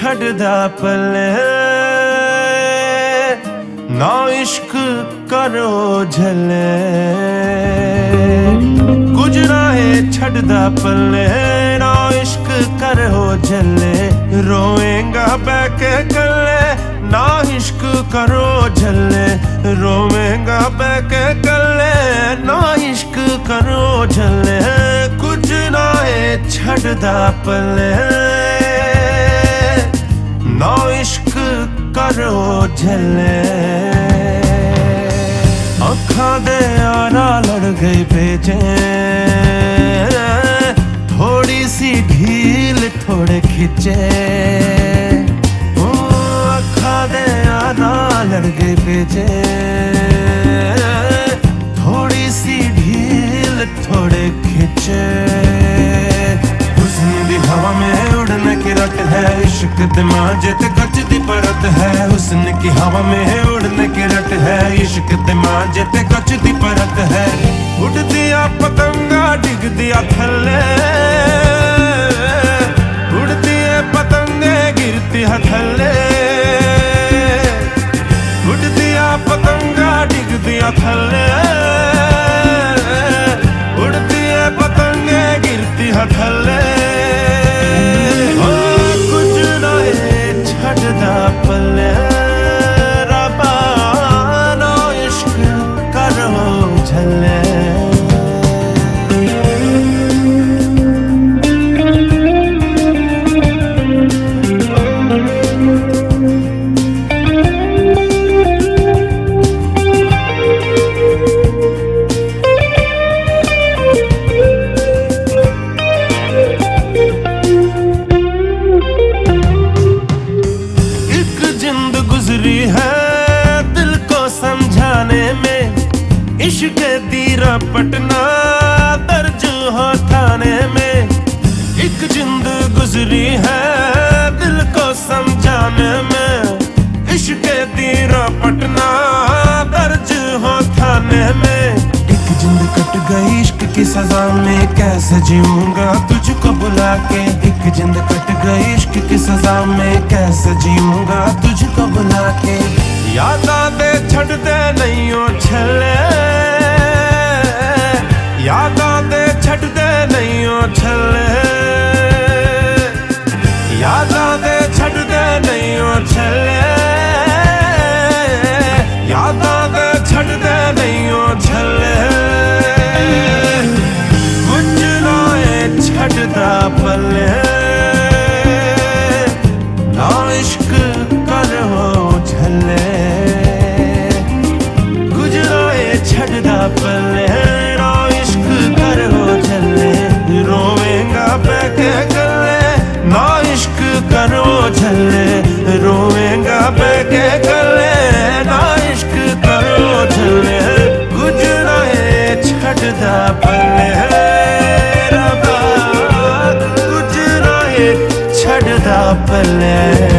छड़दा पले ना इश्क करो झले कुछ ना है छड़दा पले ना इश्क करो झले रोएगा बैके कले ना इश्क करो झले रोएगा बैके कले ना इश्क करो झले कुछ ना है छड़दा पले ना इश्क करो झले अखां दे यारा लड़ गई भेजे थोड़ी सी ढील थोड़े खिंचे अखां दे यारा लड़ गई भेजे थोड़ी सी ढील थोड़े खिंचे हुस्न दी हवा में उड़ने की रट है इश्क दिमाग ते कच दी परत है हुस्न की हवा में उड़ने की रट है इश्क दिमाग ते कच दी परत है उड़दिया पतंगा डिगदिया थल्ले उड़दिए पतंगे गिरतिया थल्ले उड़दिया पतंगा डिगदिया थल्ले उड़दिए पतंगे गिरतिया थल्ले छड़दा पले रबा ना इश्क करो झले है दिल को समझाने में इश्क दीरा पटना दर्ज हो थाने में एक जिंद गुजरी है दिल को समझाने में इश्क दीरा पटना दर्ज हो थाने में एक जिंद कट गई इश्क की सजा में कैसे जीऊंगा तुझको बुला के एक जिंद कट गई इश्क की सजा में कैसे जीऊंगा तुझको बुला के यादां दे छड़ दे नहीं ओ छले यादां दे छड़ दे नहीं ओ छले यादां दे छड़ दे नहीं ओ छले यादां दे छड़ दे नहीं ओ छले कुछ ना छड़दा पले ना इश्क करो झले गुजराए छड़दा पले ना इश्क करो झले रोएगा बैके गले ना इश्क करो झले रोएगा बैके गले ना इश्क करो झले गुजराए छड़दा पले रबा गुजराए छड़दा पले